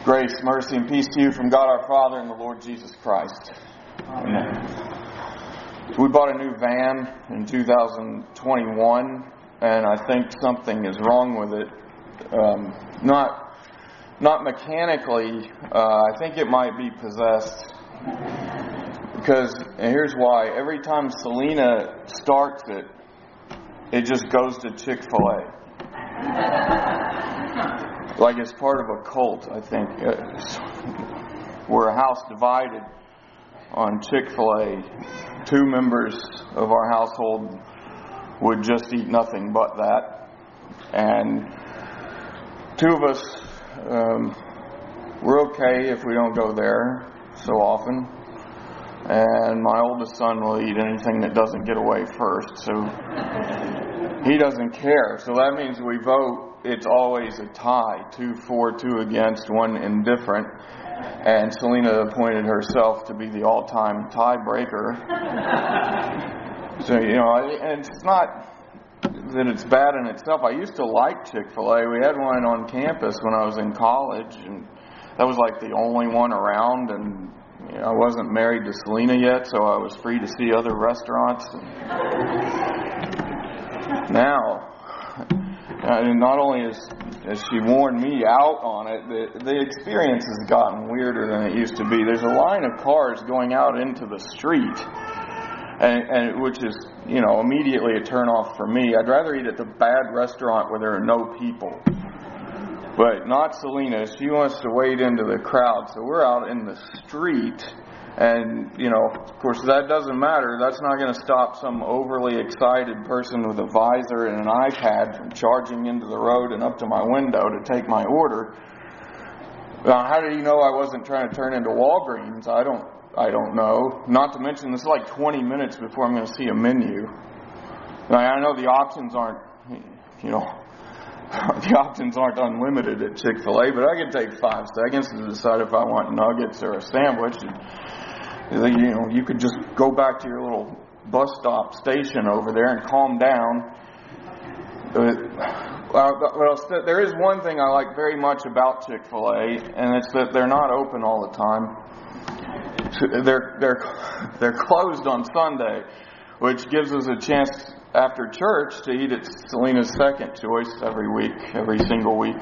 Grace, mercy, and peace to you from God our Father and the Lord Jesus Christ. Amen. We bought a new van in 2021, and I think something is wrong with it. Not mechanically. I think it might be possessed. Because, and here's why. Every time Selena starts it, it just goes to Chick-fil-A. Like it's part of a cult, I think. We're a house divided on Chick-fil-A. 2 members of our household would just eat nothing but that. And 2 of us, we're okay if we don't go there so often. And my oldest son will eat anything that doesn't get away first. So he doesn't care. So that means we vote. It's always a tie. 2 for, 2 against, 1 indifferent. And Selena appointed herself to be the all-time tiebreaker. So, and it's not that it's bad in itself. I used to like Chick-fil-A. We had one on campus when I was in college, and that was like the only one around, and I wasn't married to Selena yet, so I was free to see other restaurants. Now, and not only has she warned me out on it, the experience has gotten weirder than it used to be. There's a line of cars going out into the street, and which is, immediately a turn off for me. I'd rather eat at the bad restaurant where there are no people. But not Selena. She wants to wade into the crowd. So we're out in the street. And, of course, that doesn't matter. That's not going to stop some overly excited person with a visor and an iPad from charging into the road and up to my window to take my order. How did he know I wasn't trying to turn into Walgreens? I don't know. Not to mention, this is like 20 minutes before I'm going to see a menu. I know the options aren't, the options aren't unlimited at Chick-fil-A, but I can take 5 seconds to decide if I want nuggets or a sandwich. And, you could just go back to your little bus stop station over there and calm down. There is one thing I like very much about Chick-fil-A, and it's that they're not open all the time. They're closed on Sunday, which gives us a chance after church to eat at Selena's second choice every single week.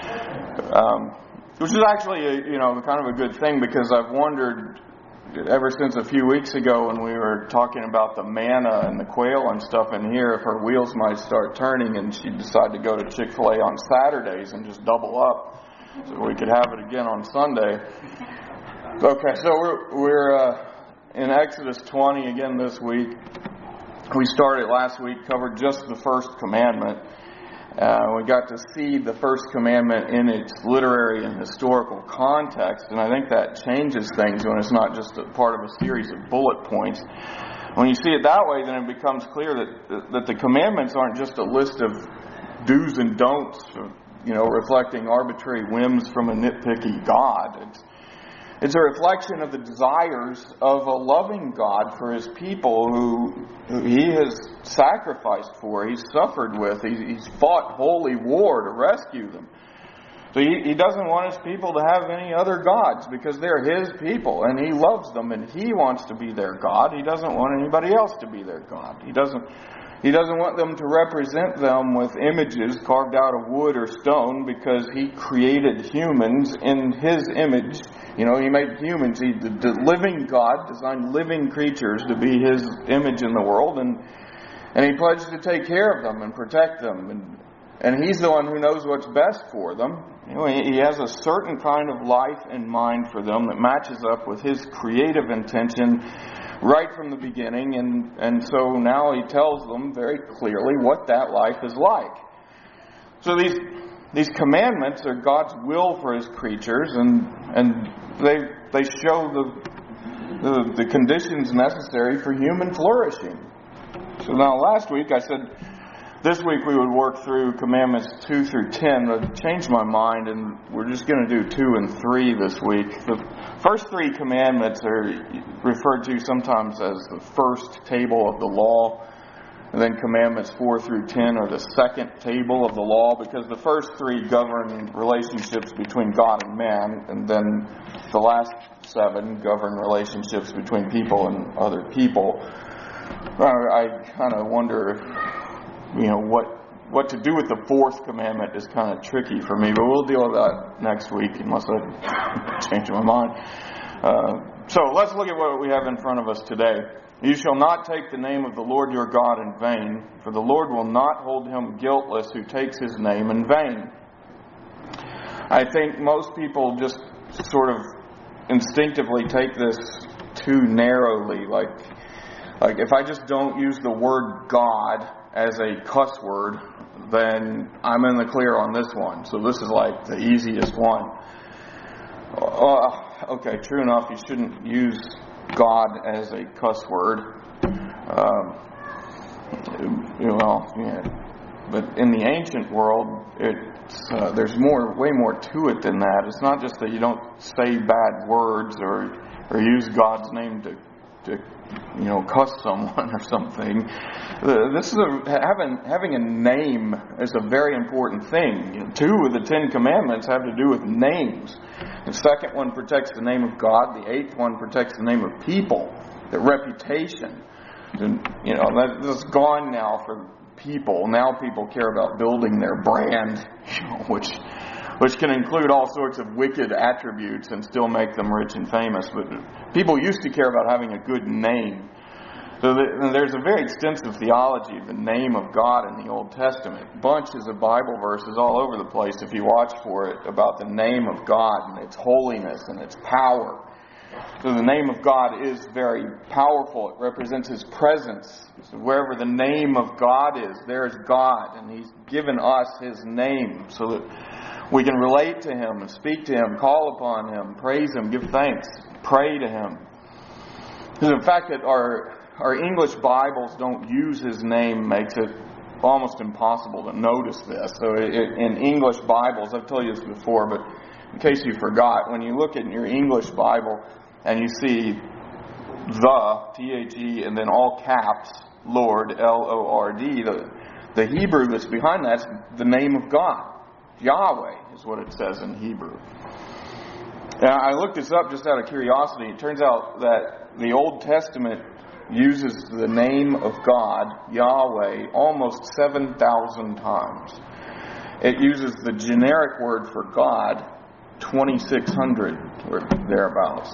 Which is actually, kind of a good thing, because I've wondered ever since a few weeks ago when we were talking about the manna and the quail and stuff in here, if her wheels might start turning and she'd decide to go to Chick-fil-A on Saturdays and just double up so we could have it again on Sunday. Okay, so we're in Exodus 20 again this week. We started last week, covered just the first commandment. We got to see the first commandment in its literary and historical context, and I think that changes things when it's not just a part of a series of bullet points. When you see it that way, then it becomes clear that the commandments aren't just a list of do's and don'ts, reflecting arbitrary whims from a nitpicky God. It's a reflection of the desires of a loving God for His people who He has sacrificed for, He's suffered with, He's fought holy war to rescue them. So He doesn't want His people to have any other gods, because they're His people and He loves them and He wants to be their God. He doesn't want anybody else to be their God. He doesn't want them to represent them with images carved out of wood or stone, because He created humans in His image. He made humans. The living God designed living creatures to be His image in the world, and He pledged to take care of them and protect them. And He's the one who knows what's best for them. He has a certain kind of life in mind for them that matches up with His creative intention right from the beginning. And so now He tells them very clearly what that life is like. So these commandments are God's will for His creatures, and they show the conditions necessary for human flourishing. So now last week I said this week we would work through commandments 2 through 10. I've changed my mind, and we're just going to do 2 and 3 this week. The first 3 commandments are referred to sometimes as the first table of the law. And then commandments 4 through 10 are the second table of the law, because the first three govern relationships between God and man, and then the last 7 govern relationships between people and other people. I kind of wonder if, what to do with the 4th commandment is kind of tricky for me, but we'll deal with that next week unless I change my mind. So let's look at what we have in front of us today. You shall not take the name of the Lord your God in vain, for the Lord will not hold him guiltless who takes his name in vain. I think most people just sort of instinctively take this too narrowly. Like if I just don't use the word God as a cuss word, then I'm in the clear on this one. So this is like the easiest one. Okay, true enough, you shouldn't use God as a cuss word. But in the ancient world, there's way more to it than that. It's not just that you don't say bad words or use God's name to cuss someone or something. This is having a name is a very important thing. 2 of the 10 commandments have to do with names. The second one protects the name of God. The 8th one protects the name of people, their reputation. And, that's gone now for people. Now people care about building their brand, which can include all sorts of wicked attributes and still make them rich and famous. But people used to care about having a good name. So there's a very extensive theology of the name of God in the Old Testament. Bunches of Bible verses all over the place, if you watch for it, about the name of God and its holiness and its power. So the name of God is very powerful. It represents His presence. So wherever the name of God is, there's God. And He's given us His name so that we can relate to Him and speak to Him, call upon Him, praise Him, give thanks, pray to Him. The fact that our English Bibles don't use His name makes it almost impossible to notice this. So in English Bibles, I've told you this before, but in case you forgot, when you look in your English Bible and you see the, T-H-E, and then all caps, Lord, L-O-R-D, the Hebrew that's behind that's the name of God. Yahweh is what it says in Hebrew. Now, I looked this up just out of curiosity. It turns out that the Old Testament uses the name of God, Yahweh, almost 7,000 times. It uses the generic word for God 2,600 or thereabouts.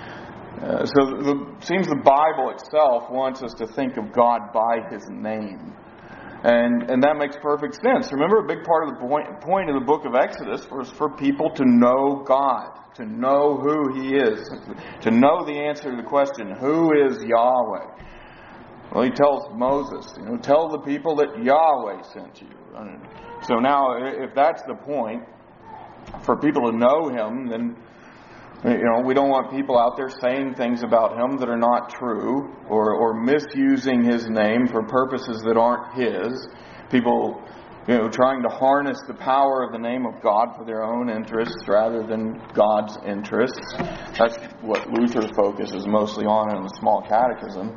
It seems the Bible itself wants us to think of God by His name. And that makes perfect sense. Remember, a big part of the point of the book of Exodus was for people to know God, to know who He is, to know the answer to the question, who is Yahweh? Well, He tells Moses, tell the people that Yahweh sent you. So now, if that's the point, for people to know Him, then we don't want people out there saying things about Him that are not true, or misusing His name for purposes that aren't His. People, trying to harness the power of the name of God for their own interests rather than God's interests. That's what Luther focuses mostly on in the Small Catechism.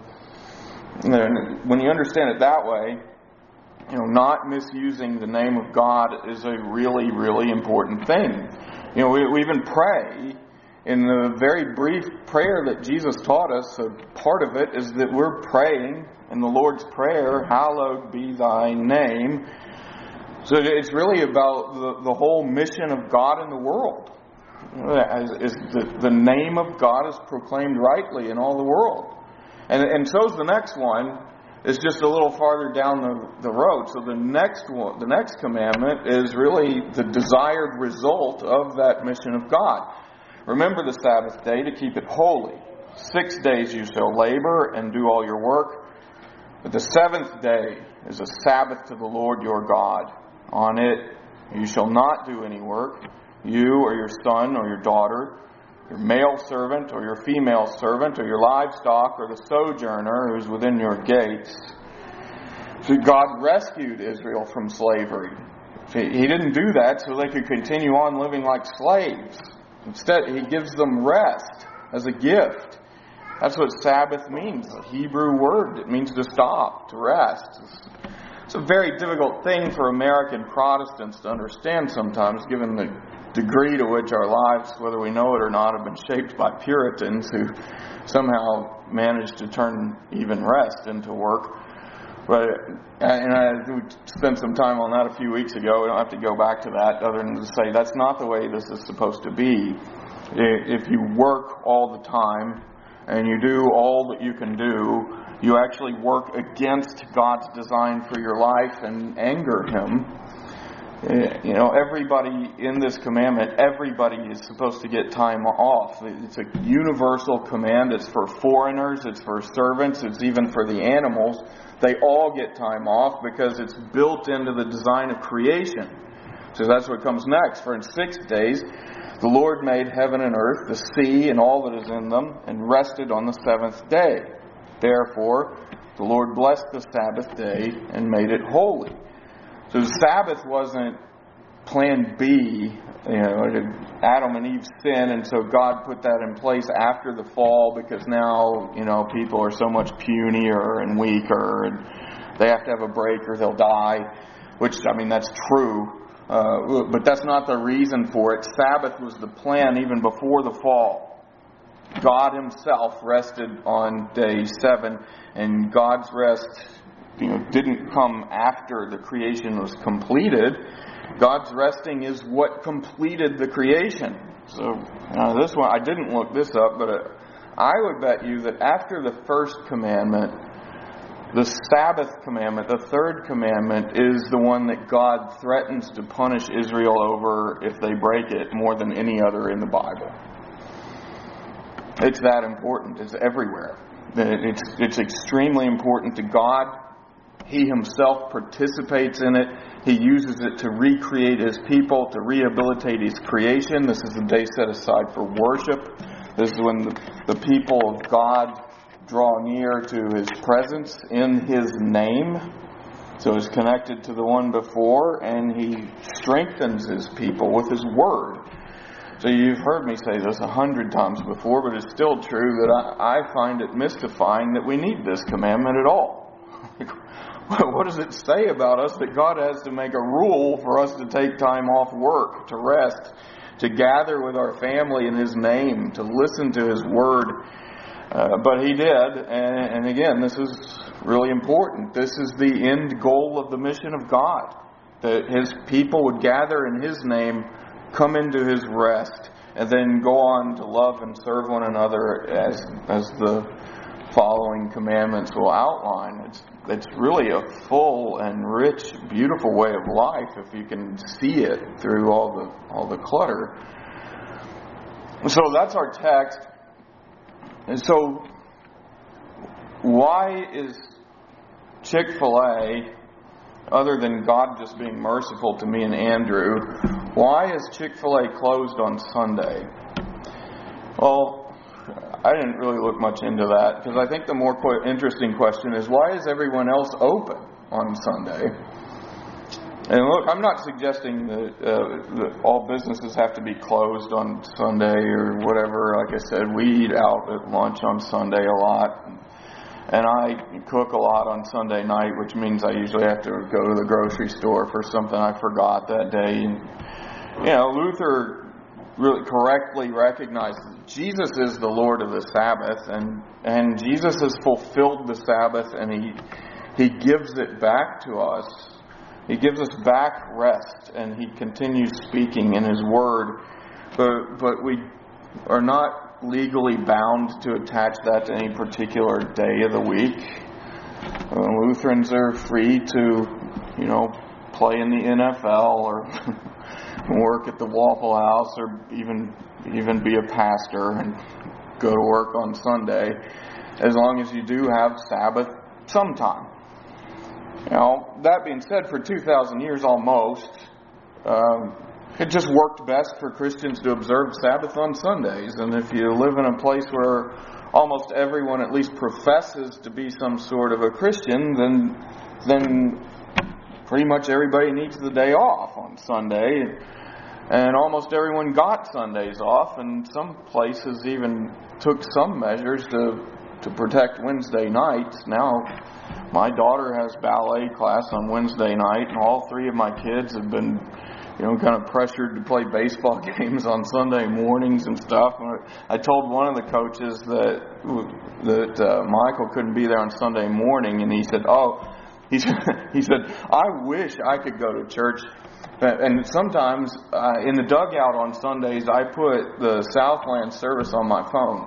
And when you understand it that way, not misusing the name of God is a really, really important thing. We even pray. In the very brief prayer that Jesus taught us, a part of it is that we're praying in the Lord's Prayer, hallowed be thy name. So it's really about the whole mission of God in the world. The name of God is proclaimed rightly in all the world. And so is the next one. It's just a little farther down the road. So the next commandment is really the desired result of that mission of God. Remember the Sabbath day to keep it holy. 6 days you shall labor and do all your work. But the 7th day is a Sabbath to the Lord your God. On it you shall not do any work, you or your son or your daughter, your male servant or your female servant, or your livestock, or the sojourner who is within your gates. So God rescued Israel from slavery. He didn't do that so they could continue on living like slaves. Instead, He gives them rest as a gift. That's what Sabbath means. The Hebrew word. It means to stop, to rest. It's a very difficult thing for American Protestants to understand sometimes, given the degree to which our lives, whether we know it or not, have been shaped by Puritans who somehow managed to turn even rest into work. And I spent some time on that a few weeks ago. We don't have to go back to that other than to say that's not the way this is supposed to be. If you work all the time and you do all that you can do, you actually work against God's design for your life and anger Him. Everybody in this commandment, everybody is supposed to get time off. It's a universal command. It's for foreigners, it's for servants, it's even for the animals. They all get time off because it's built into the design of creation. So that's what comes next. For in 6 days the Lord made heaven and earth, the sea, and all that is in them, and rested on the seventh day. Therefore, the Lord blessed the Sabbath day and made it holy. So the Sabbath wasn't plan B, Adam and Eve's sin, and so God put that in place after the fall because now, people are so much punier and weaker and they have to have a break or they'll die, which, that's true. But that's not the reason for it. Sabbath was the plan even before the fall. God Himself rested on day 7, and God's rest didn't come after the creation was completed. God's resting is what completed the creation. So this one, I didn't look this up, but I would bet you that after the first commandment, the Sabbath commandment, the third commandment, is the one that God threatens to punish Israel over if they break it more than any other in the Bible. It's that important. It's everywhere. It's extremely important to God. He Himself participates in it. He uses it to recreate His people, to rehabilitate His creation. This is the day set aside for worship. This is when the people of God draw near to His presence in His name. So it's connected to the one before, and He strengthens His people with His word. So you've heard me say this 100 times before, but it's still true that I find it mystifying that we need this commandment at all. What does it say about us that God has to make a rule for us to take time off work, to rest, to gather with our family in His name, to listen to His word? But He did, and again, this is really important. This is the end goal of the mission of God, that His people would gather in His name, come into His rest, and then go on to love and serve one another as the following commandments will outline. It's really a full and rich, beautiful way of life if you can see it through all the clutter. So that's our text. And so why is Chick-fil-A, other than God just being merciful to me and Andrew, why is Chick-fil-A closed on Sunday? Well, I didn't really look much into that, because I think the more interesting question is, why is everyone else open on Sunday? And look, I'm not suggesting that all businesses have to be closed on Sunday or whatever. Like I said, we eat out at lunch on Sunday a lot. And I cook a lot on Sunday night, which means I usually have to go to the grocery store for something I forgot that day. And, Luther really correctly recognizes Jesus is the Lord of the Sabbath, and Jesus has fulfilled the Sabbath, and He gives it back to us. He gives us back rest, and He continues speaking in His Word. But we are not legally bound to attach that to any particular day of the week. Lutherans are free to, play in the NFL or work at the Waffle House or even be a pastor and go to work on Sunday, as long as you do have Sabbath sometime. That being said, for 2,000 years almost, it just worked best for Christians to observe Sabbath on Sundays. And if you live in a place where almost everyone at least professes to be some sort of a Christian, then pretty much everybody needs the day off on Sunday. And almost everyone got Sundays off, and some places even took some measures to protect Wednesday nights. Now, my daughter has ballet class on Wednesday night, and all three of my kids have been, kind of pressured to play baseball games on Sunday mornings and stuff. I told one of the coaches that Michael couldn't be there on Sunday morning, and he said, I wish I could go to church. And sometimes in the dugout on Sundays, I put the Southland service on my phone.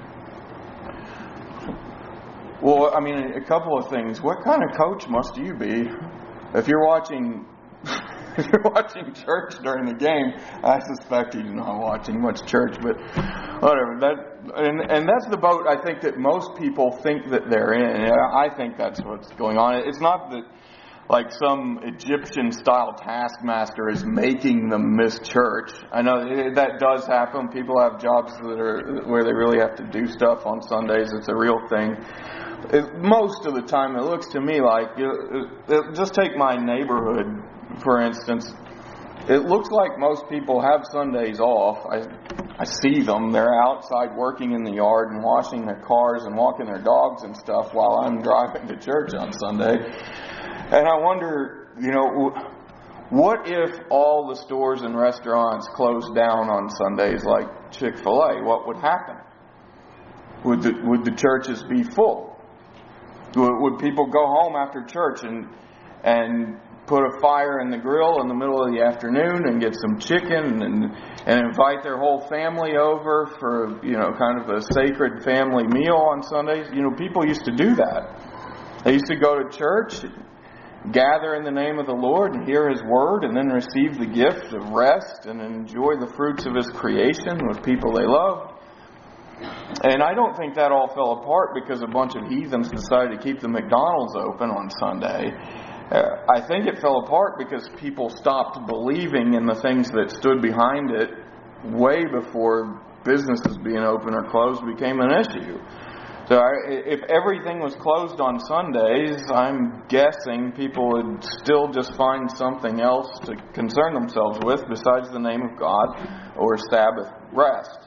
Well, I mean, a couple of things. What kind of coach must you be if you're watching church during the game? I suspect he's not watching much church, but whatever. And that's the boat I think that most people think that they're in. I think that's what's going on. It's not that like some Egyptian-style taskmaster is making them miss church. I know that does happen. People have jobs where they really have to do stuff on Sundays. It's a real thing. Most of the time, it looks to me like, just take my neighborhood, for instance. It looks like most people have Sundays off. I see them. They're outside working in the yard and washing their cars and walking their dogs and stuff while I'm driving to church on Sunday. And I wonder, what if all the stores and restaurants closed down on Sundays like Chick-fil-A? What would happen? Would the churches be full? Would people go home after church and put a fire in the grill in the middle of the afternoon and get some chicken and invite their whole family over for, kind of a sacred family meal on Sundays? People used to do that. They used to go to church, gather in the name of the Lord and hear His Word, and then receive the gift of rest and enjoy the fruits of His creation with people they love. And I don't think that all fell apart because a bunch of heathens decided to keep the McDonald's open on Sunday. I think it fell apart because people stopped believing in the things that stood behind it way before businesses being open or closed became an issue. So if everything was closed on Sundays, I'm guessing people would still just find something else to concern themselves with besides the name of God or Sabbath rest.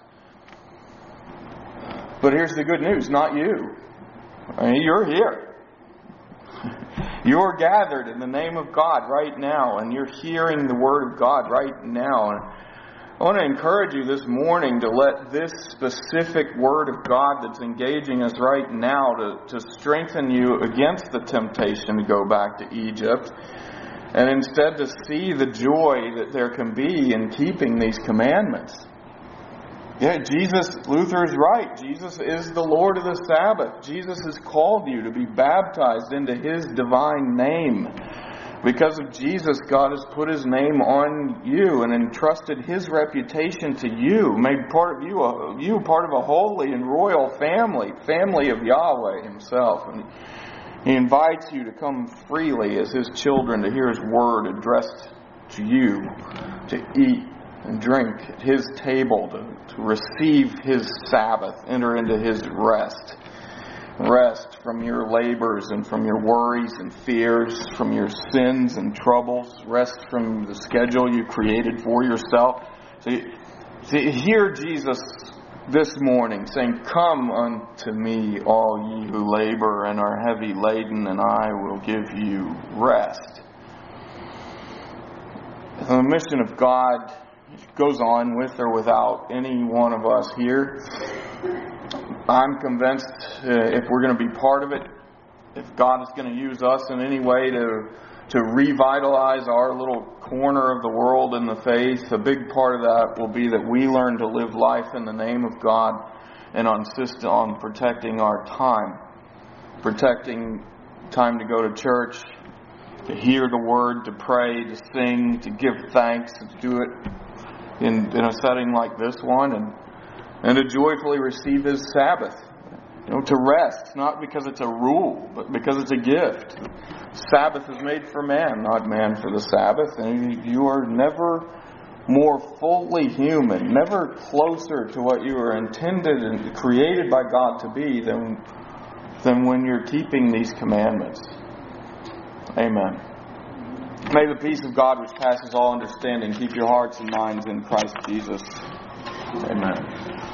But here's the good news, not you. You're here. You're gathered in the name of God right now, and you're hearing the Word of God right now. And I want to encourage you this morning to let this specific Word of God that's engaging us right now to strengthen you against the temptation to go back to Egypt, and instead to see the joy that there can be in keeping these commandments. Yeah, Luther is right. Jesus is the Lord of the Sabbath. Jesus has called you to be baptized into His divine name. Because of Jesus, God has put His name on you and entrusted His reputation to you, made part of you part of a holy and royal family of Yahweh Himself. And He invites you to come freely as His children to hear His word addressed to you, to eat and drink at His table, to receive His Sabbath, enter into His rest. Rest from your labors and from your worries and fears, from your sins and troubles. Rest from the schedule you created for yourself. So hear Jesus this morning saying, "Come unto me, all ye who labor and are heavy laden, and I will give you rest." The mission of God goes on with or without any one of us here. I'm convinced if we're going to be part of it, if God is going to use us in any way to revitalize our little corner of the world in the faith, a big part of that will be that we learn to live life in the name of God and insist on protecting our time. Protecting time to go to church, to hear the Word, to pray, to sing, to give thanks, to do it in a setting like this one, and to joyfully receive His Sabbath. To rest, not because it's a rule, but because it's a gift. Sabbath is made for man, not man for the Sabbath. And you are never more fully human, never closer to what you are intended and created by God to be than when you're keeping these commandments. Amen. May the peace of God, which passes all understanding, keep your hearts and minds in Christ Jesus. Amen.